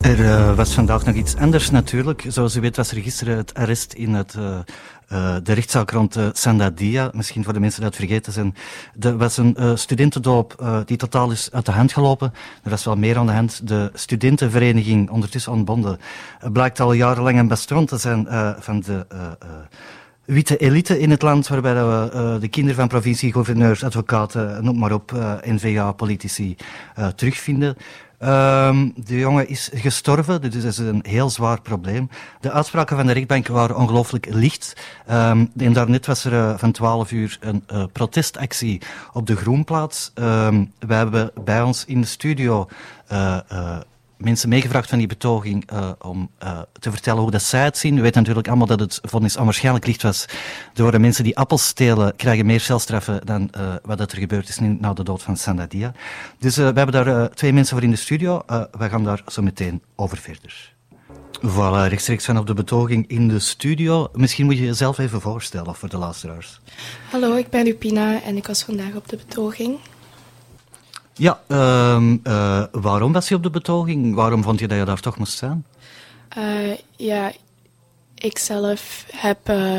Er was vandaag nog iets anders natuurlijk. Zoals u weet was er gisteren het arrest in de rechtszaak rond Sandadia. Misschien voor de mensen die dat vergeten zijn. Er was een studentendoop die totaal is uit de hand gelopen. Er was wel meer aan de hand. De studentenvereniging, ondertussen ontbonden, blijkt al jarenlang een bastion te zijn van de witte elite in het land, waarbij we de kinderen van provincie-gouverneurs, advocaten, noem maar op, N-VA-politici terugvinden. De jongen is gestorven, dus dat is een heel zwaar probleem. De uitspraken van de rechtbank waren ongelooflijk licht. En daarnet was er van 12 uur een protestactie op de Groenplaats. Wij hebben bij ons in de studio mensen meegevraagd van die betoging om te vertellen hoe dat zij het zien. We weten natuurlijk allemaal dat het vonnis onwaarschijnlijk licht was. Er worden mensen die appels stelen, krijgen meer celstraffen dan wat er gebeurd is na de dood van Sandadia. Dus we hebben daar 2 mensen voor in de studio. We gaan daar zo meteen over verder. Voilà, rechtstreeks vanaf de betoging in de studio. Misschien moet je jezelf even voorstellen voor de luisteraars. Hallo, ik ben Rupina en ik was vandaag op de betoging. Ja, waarom was je op de betoging? Waarom vond je dat je daar toch moest zijn? Ja, ik zelf heb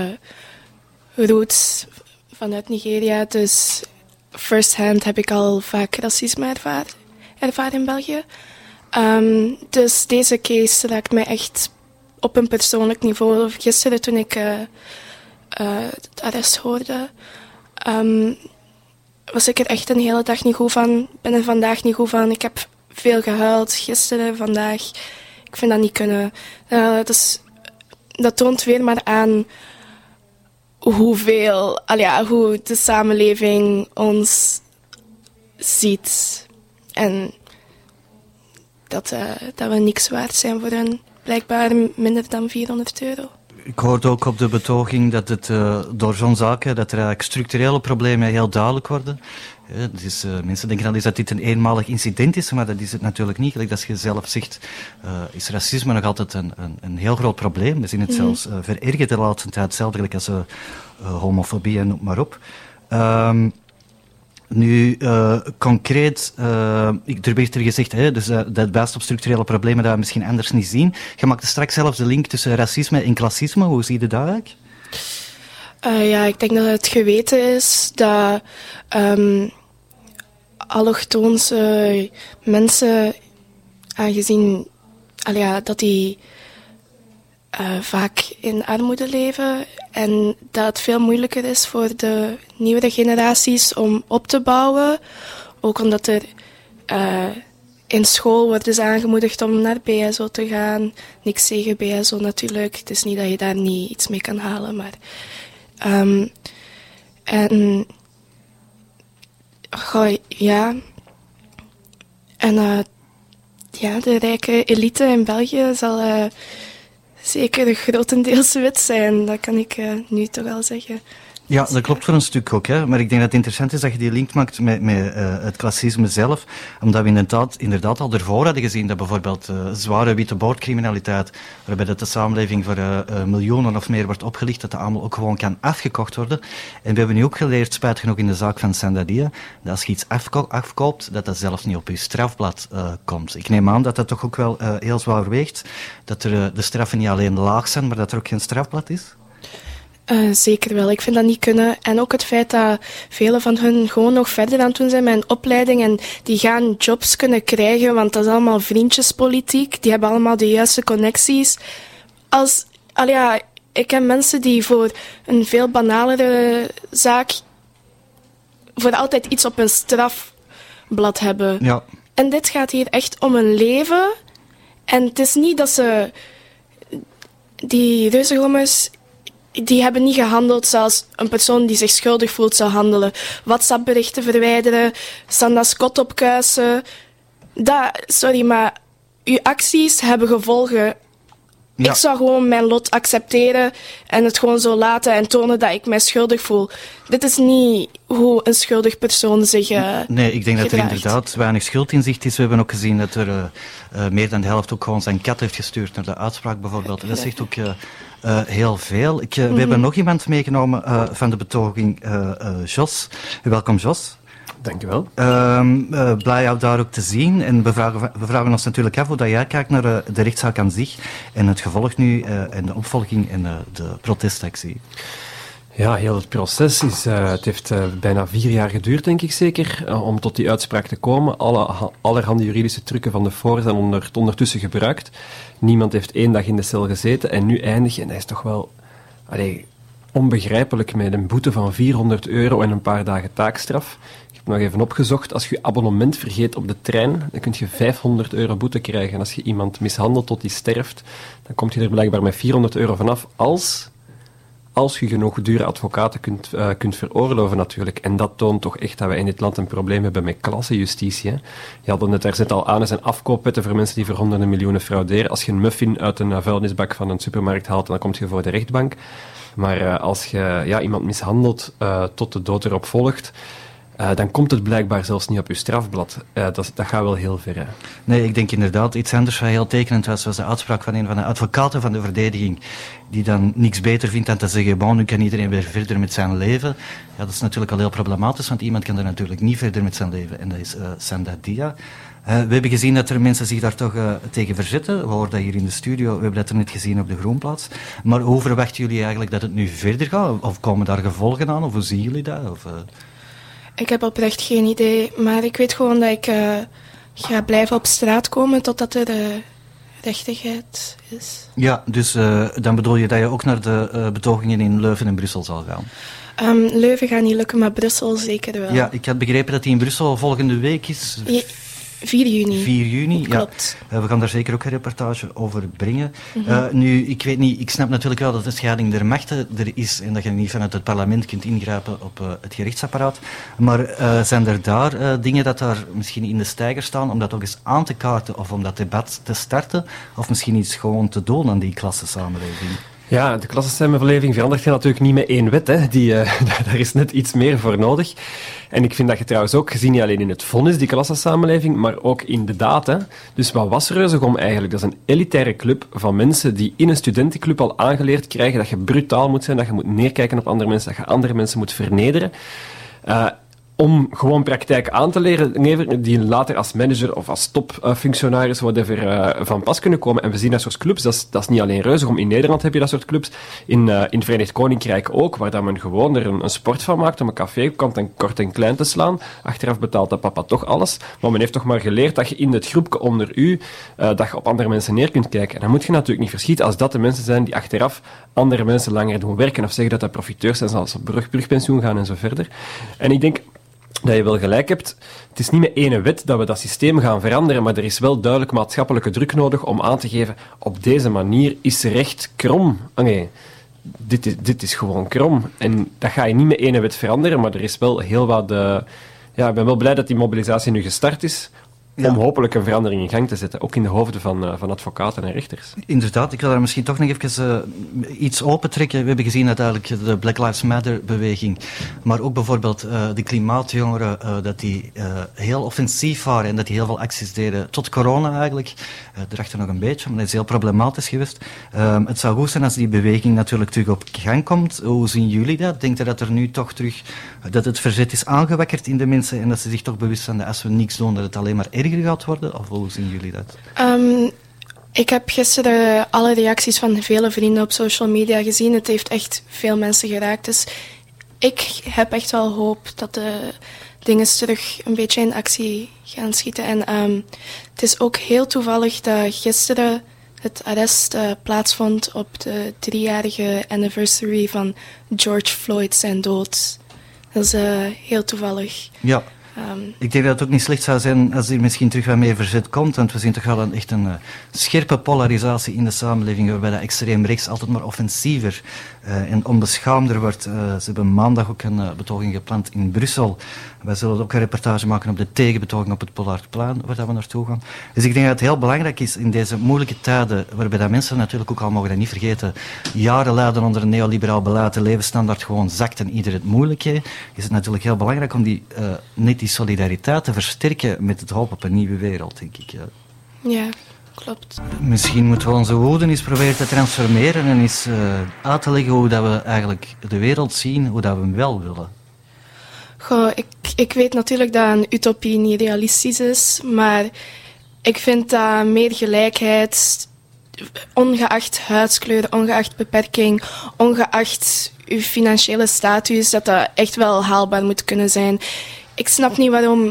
roots vanuit Nigeria, dus first-hand heb ik al vaak racisme ervaren in België. Dus deze case raakt mij echt op een persoonlijk niveau. Gisteren toen ik het arrest hoorde, was ik er echt een hele dag niet goed van. Ben er vandaag niet goed van. Ik heb veel gehuild, gisteren, vandaag. Ik vind dat niet kunnen. Dus dat toont weer maar aan hoe de samenleving ons ziet. En dat we niks waard zijn voor hen. Blijkbaar minder dan €400. Ik hoorde ook op de betoging dat het door zo'n zaken, dat er eigenlijk structurele problemen heel duidelijk worden. Dus, mensen denken dan dat dit een eenmalig incident is, maar dat is het natuurlijk niet. Gelijk dat je zelf zegt, is racisme nog altijd een heel groot probleem. We zien het zelfs verergerd de laatste tijd, hetzelfde als homofobie en noem maar op. Nu, concreet, er werd er gezegd, dus, dat wijst op structurele problemen dat we misschien anders niet zien. Je maakte straks zelfs de link tussen racisme en klassisme. Hoe zie je dat eigenlijk? Ja, ik denk dat het geweten is dat allochtoonse mensen, aangezien dat die vaak in armoede leven en dat het veel moeilijker is voor de nieuwere generaties om op te bouwen. Ook omdat er in school wordt dus aangemoedigd om naar BSO te gaan. Niks tegen BSO natuurlijk. Het is niet dat je daar niet iets mee kan halen, maar de rijke elite in België zal zeker grotendeels wit zijn. Dat kan ik nu toch wel zeggen. Ja, dat klopt voor een stuk ook. Hè. Maar ik denk dat het interessant is dat je die link maakt met het klassisme zelf. Omdat we inderdaad al ervoor hadden gezien dat bijvoorbeeld zware witte boordcriminaliteit, waarbij dat de samenleving voor miljoenen of meer wordt opgelicht, dat dat allemaal ook gewoon kan afgekocht worden. En we hebben nu ook geleerd, spijtig genoeg in de zaak van Sandadia, dat als je iets afkoopt, dat dat zelfs niet op je strafblad komt. Ik neem aan dat dat toch ook wel heel zwaar weegt. Dat er de straffen niet alleen laag zijn, maar dat er ook geen strafblad is. Zeker wel. Ik vind dat niet kunnen. En ook het feit dat velen van hun gewoon nog verder aan het doen zijn met een opleiding en die gaan jobs kunnen krijgen, want dat is allemaal vriendjespolitiek. Die hebben allemaal de juiste connecties. Ik ken mensen die voor een veel banalere zaak voor altijd iets op hun strafblad hebben. Ja. En dit gaat hier echt om een leven. En het is niet dat ze die reuzengommers, die hebben niet gehandeld zoals een persoon die zich schuldig voelt zou handelen. WhatsApp-berichten verwijderen, Sanda's kot opkuisen. Maar uw acties hebben gevolgen. Ja. Ik zou gewoon mijn lot accepteren en het gewoon zo laten en tonen dat ik mij schuldig voel. Dit is niet hoe een schuldig persoon zich Nee, ik denk gedraagt. Dat er inderdaad weinig schuldinzicht is. We hebben ook gezien dat er meer dan de helft ook gewoon zijn kat heeft gestuurd naar de uitspraak bijvoorbeeld. Dat zegt ook heel veel. We hebben nog iemand meegenomen van de betoging, Jos. Welkom, Jos. Dankjewel. Blij jou daar ook te zien. En we vragen ons natuurlijk af hoe dat jij kijkt naar de rechtszaak aan zich en het gevolg nu en de opvolging en de protestactie. Ja, heel het proces het heeft bijna 4 jaar geduurd, denk ik zeker, om tot die uitspraak te komen. Allerhande juridische trucken van de voor zijn ondertussen gebruikt. Niemand heeft 1 dag in de cel gezeten en nu eindig je, en dat is toch wel onbegrijpelijk, met een boete van €400 en een paar dagen taakstraf. Ik heb nog even opgezocht, als je abonnement vergeet op de trein, dan kun je €500 boete krijgen. En als je iemand mishandelt tot die sterft, dan kom je er blijkbaar met €400 vanaf, als je genoeg dure advocaten kunt veroorloven natuurlijk. En dat toont toch echt dat we in dit land een probleem hebben met klassenjustitie. Hè. Je had het daar net al aan, er zijn afkoopwetten voor mensen die voor honderden miljoenen frauderen. Als je een muffin uit een vuilnisbak van een supermarkt haalt, dan kom je voor de rechtbank. Maar als je iemand mishandelt tot de dood erop volgt, dan komt het blijkbaar zelfs niet op je strafblad. Dat gaat wel heel ver. Hè. Nee, ik denk inderdaad iets anders wat heel tekenend was de uitspraak van een van de advocaten van de verdediging, die dan niks beter vindt dan te zeggen, bon, nu kan iedereen weer verder met zijn leven. Ja, dat is natuurlijk al heel problematisch, want iemand kan er natuurlijk niet verder met zijn leven. En dat is Sanda Dia. We hebben gezien dat er mensen zich daar toch tegen verzetten. We hoorden dat hier in de studio, we hebben dat er net gezien op de Groenplaats. Maar hoe verwachten jullie eigenlijk dat het nu verder gaat? Of komen daar gevolgen aan? Of hoe zien jullie dat? Ik heb oprecht geen idee, maar ik weet gewoon dat ik ga blijven op straat komen totdat er rechtigheid is. Ja, dus dan bedoel je dat je ook naar de betogingen in Leuven en Brussel zal gaan? Leuven gaat niet lukken, maar Brussel zeker wel. Ja, ik had begrepen dat die in Brussel volgende week is. 4 juni. 4 juni, klopt. Ja. We gaan daar zeker ook een reportage over brengen. Nu, ik weet niet, ik snap natuurlijk wel dat de scheiding der machten er is en dat je niet vanuit het parlement kunt ingrijpen op het gerechtsapparaat. Maar zijn er daar dingen dat daar misschien in de steiger staan om dat ook eens aan te kaarten of om dat debat te starten? Of misschien iets gewoon te doen aan die klassensamenleving? Ja, de klassensamenleving verandert je natuurlijk niet met 1 wet. Hè. Daar is net iets meer voor nodig. En ik vind dat je trouwens ook gezien niet alleen in het vonnis, die klassensamenleving, maar ook in de daad. Hè. Dus wat was Reuzegom eigenlijk? Dat is een elitaire club van mensen die in een studentenclub al aangeleerd krijgen dat je brutaal moet zijn, dat je moet neerkijken op andere mensen, dat je andere mensen moet vernederen. Om gewoon praktijk aan te leren, die later als manager of als topfunctionaris van pas kunnen komen. En we zien dat soort clubs, dat is niet alleen Reuzegom. In Nederland heb je dat soort clubs. In het Verenigd Koninkrijk ook, waar dat men gewoon er een sport van maakt om een café kort en klein te slaan. Achteraf betaalt dat papa toch alles. Maar men heeft toch maar geleerd dat je in het groepje onder u, dat je op andere mensen neer kunt kijken. En dan moet je natuurlijk niet verschieten als dat de mensen zijn die achteraf andere mensen langer doen werken of zeggen dat dat profiteurs zijn, zoals op brugpensioen gaan en zo verder. En ik denk dat je wel gelijk hebt. Het is niet met 1 wet dat we dat systeem gaan veranderen, maar er is wel duidelijk maatschappelijke druk nodig om aan te geven, op deze manier is recht krom. Nee, dit is gewoon krom. En dat ga je niet met 1 wet veranderen, maar er is wel heel wat... ik ben wel blij dat die mobilisatie nu gestart is, om hopelijk een verandering in gang te zetten, ook in de hoofden van advocaten en rechters. Inderdaad, ik wil daar misschien toch nog even iets opentrekken. We hebben gezien dat eigenlijk de Black Lives Matter-beweging, maar ook bijvoorbeeld de klimaatjongeren, dat die heel offensief waren en dat die heel veel acties deden, tot corona eigenlijk. Erachter nog een beetje, maar dat is heel problematisch geweest. Het zou goed zijn als die beweging natuurlijk terug op gang komt. Hoe zien jullie dat? Denkt u dat er nu toch terug, dat het verzet is aangewakkerd in de mensen en dat ze zich toch bewust zijn dat als we niks doen, dat het alleen maar erger gaat worden? Of hoe zien jullie dat? Ik heb gisteren alle reacties van vele vrienden op social media gezien. Het heeft echt veel mensen geraakt. Dus ik heb echt wel hoop dat de dingen terug een beetje in actie gaan schieten. En het is ook heel toevallig dat gisteren het arrest plaatsvond op de 3-jarige anniversary van George Floyd zijn dood. Dat is heel toevallig. Ja. Ik denk dat het ook niet slecht zou zijn als er misschien terug wat meer verzet komt, want we zien toch wel echt een scherpe polarisatie in de samenleving, waarbij dat extreem rechts altijd maar offensiever en onbeschaamder wordt. Ze hebben maandag ook een betoging gepland in Brussel. Wij zullen ook een reportage maken op de tegenbetoging op het Pollardplein, waar we naartoe gaan. Dus ik denk dat het heel belangrijk is in deze moeilijke tijden, waarbij dat mensen natuurlijk ook al, mogen dat niet vergeten, jaren lijden onder een neoliberaal beleid, de levensstandaard gewoon zakt en ieder het moeilijk heeft, is het natuurlijk heel belangrijk om net die solidariteit te versterken met het hoop op een nieuwe wereld, denk ik. Ja, klopt. Misschien moeten we onze woorden eens proberen te transformeren en eens uit te leggen hoe dat we eigenlijk de wereld zien, hoe dat we hem wel willen. Goh, ik weet natuurlijk dat een utopie niet realistisch is, maar ik vind dat meer gelijkheid, ongeacht huidskleur, ongeacht beperking, ongeacht uw financiële status, dat echt wel haalbaar moet kunnen zijn. Ik snap niet waarom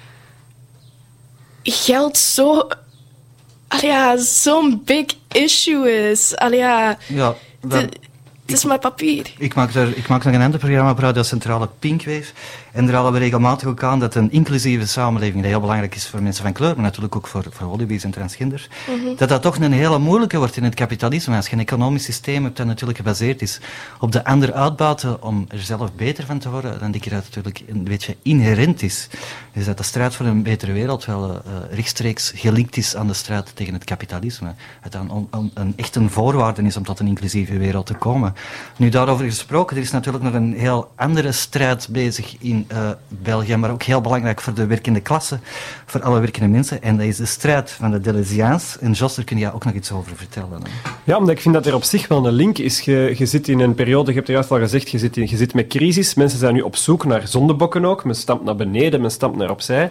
geld zo'n big issue is. Het is maar papier. Ik maak nog een ander programma op Radio Centrale, Pinkwave. En daar halen we regelmatig ook aan dat een inclusieve samenleving, die heel belangrijk is voor mensen van kleur, maar natuurlijk ook voor holibies en transgenders, dat toch een hele moeilijke wordt in het kapitalisme. Als je een economisch systeem hebt dat natuurlijk gebaseerd is op de ander uitbuiten om er zelf beter van te worden, dan denk ik dat het natuurlijk een beetje inherent is. Dus dat de strijd voor een betere wereld wel rechtstreeks gelinkt is aan de strijd tegen het kapitalisme. Het echt een voorwaarde is om tot een inclusieve wereld te komen. Nu, daarover gesproken, er is natuurlijk nog een heel andere strijd bezig in België, maar ook heel belangrijk voor de werkende klasse, voor alle werkende mensen. En dat is de strijd van de Deleziaans. En Jos, daar kun je ook nog iets over vertellen. Hè? Ja, omdat ik vind dat er op zich wel een link is. Je zit in een periode, je hebt er juist al gezegd, je zit met crisis. Mensen zijn nu op zoek naar zondebokken ook. Men stapt naar beneden, men stapt naar opzij.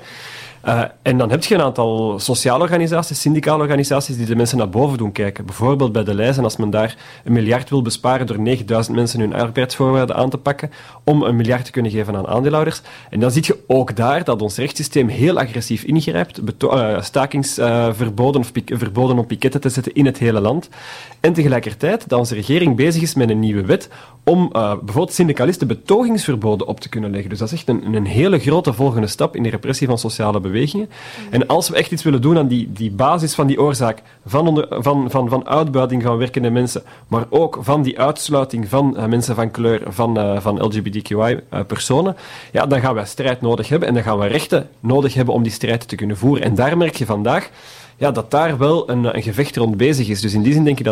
En dan heb je een aantal sociale organisaties, syndicale organisaties, die de mensen naar boven doen kijken. Bijvoorbeeld bij de lijst, als men daar 1 miljard wil besparen door 9000 mensen hun arbeidsvoorwaarden aan te pakken, om 1 miljard te kunnen geven aan aandeelhouders. En dan zie je ook daar dat ons rechtssysteem heel agressief ingrijpt, stakingsverboden of verboden om piketten te zetten in het hele land. En tegelijkertijd dat onze regering bezig is met een nieuwe wet om bijvoorbeeld syndicalisten betogingsverboden op te kunnen leggen. Dus dat is echt een hele grote volgende stap in de repressie van sociale bewegingen. En als we echt iets willen doen aan die basis van die oorzaak van uitbuiting van werkende mensen, maar ook van die uitsluiting van mensen van kleur, van LGBTQI-personen, ja, dan gaan wij strijd nodig hebben en dan gaan we rechten nodig hebben om die strijd te kunnen voeren. En daar merk je vandaag dat daar wel een gevecht rond bezig is. Dus in die zin denk ik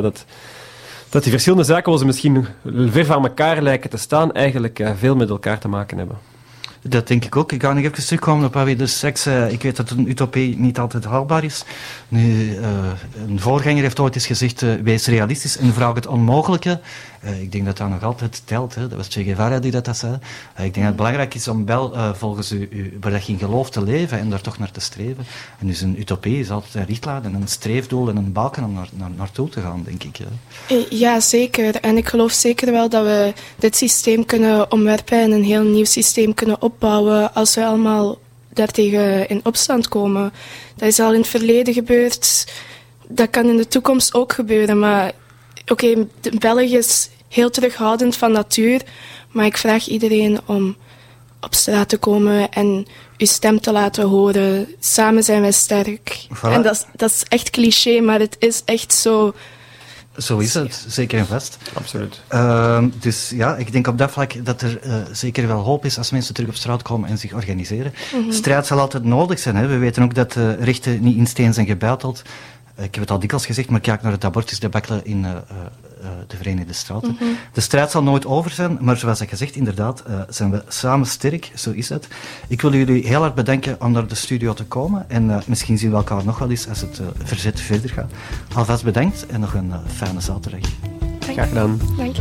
dat die verschillende zaken, waar ze misschien ver van elkaar lijken te staan, eigenlijk veel met elkaar te maken hebben. Dat denk ik ook. Ik ga nog even terugkomen op wat we dus straks zei. Ik weet dat een utopie niet altijd haalbaar is. Nu, een voorganger heeft ooit eens gezegd, wees realistisch en vraag het onmogelijke. Ik denk dat dat nog altijd telt. Hè. Dat was Che Guevara die dat zei. Ik denk dat het belangrijk is om wel volgens waar je in gelooft te leven en daar toch naar te streven. En dus een utopie is altijd een richtlijn en een streefdoel en een balken om naartoe te gaan, denk ik. Ja, zeker. En ik geloof zeker wel dat we dit systeem kunnen omwerpen en een heel nieuw systeem kunnen opbouwen als we allemaal daartegen in opstand komen. Dat is al in het verleden gebeurd. Dat kan in de toekomst ook gebeuren. Maar oké, België is heel terughoudend van natuur. Maar ik vraag iedereen om op straat te komen en uw stem te laten horen. Samen zijn wij sterk. Voilà. En dat is echt cliché, maar het is echt zo. Zo is het, zeker en vast. Absoluut. Dus ja, ik denk op dat vlak dat er zeker wel hoop is als mensen terug op straat komen en zich organiseren. Strijd zal altijd nodig zijn. Hè. We weten ook dat rechten niet in steen zijn gebeiteld. Ik heb het al dikwijls gezegd, maar kijk naar het abortusdebacle in de Verenigde Staten. De strijd zal nooit over zijn, maar zoals ik gezegd, inderdaad, zijn we samen sterk, zo is het. Ik wil jullie heel hard bedanken om naar de studio te komen en misschien zien we elkaar nog wel eens als het verzet verder gaat. Alvast bedankt en nog een fijne zaterdag. Graag gedaan. Dank je.